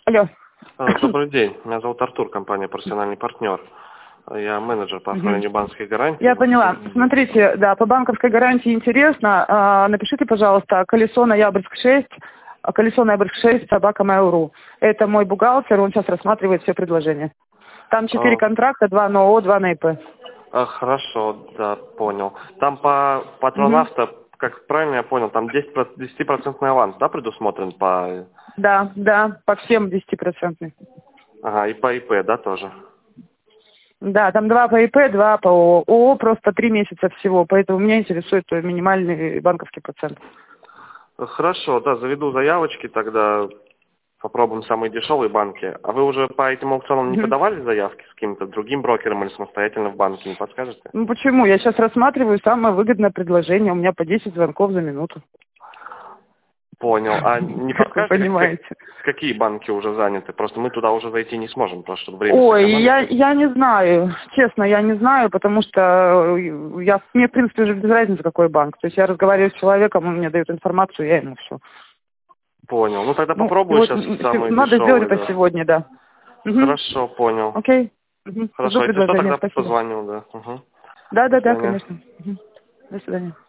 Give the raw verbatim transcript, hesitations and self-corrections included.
Алло. Добрый день. Меня зовут Артур, компания «Профессиональный партнер». Я менеджер по оформлению банковских гарантий. Я поняла. Смотрите, да, по банковской гарантии интересно. А, напишите, пожалуйста, колесо Ноябрьск шесть, колесо Ноябрьск шесть, собака mail.ru. Это мой бухгалтер, он сейчас рассматривает все предложения. Там четыре А, контракта, два на ООО, два на ИП. а, хорошо, да, понял. Там по патронавто, угу. Как правильно я понял, там десять процентов аванс, да, предусмотрен по... Да, да, по всем десять процентов. Ага, и по ИП, да, тоже? Да, там два по ИП, два по ООО. ООО просто три месяца всего, поэтому меня интересует минимальный банковский процент. Хорошо, да, заведу заявочки, тогда попробуем самые дешевые банки. А вы уже по этим аукционам не подавали заявки с каким-то другим брокером или самостоятельно в банке, не подскажете? Ну почему? Я сейчас рассматриваю самое выгодное предложение. У меня по десять звонков за минуту. Понял. А не как вы подскажете, понимаете? Как, какие банки уже заняты? Просто мы туда уже зайти не сможем, просто чтобы время Ой, сэкономить. я, я не знаю. Честно, я не знаю, потому что я, мне, в принципе, уже без разницы, какой банк. То есть я разговариваю с человеком, он мне дает информацию, я ему все. Понял. Ну тогда Ну, попробую вот, сейчас самые надо дешевые. сделать это Да. сегодня, да. Хорошо, угу. Понял. Окей. Угу. Хорошо, Жду если что, предложения, тогда спасибо. позвоню, да. Угу. Да, До да, да, свидания. конечно. Угу. До свидания.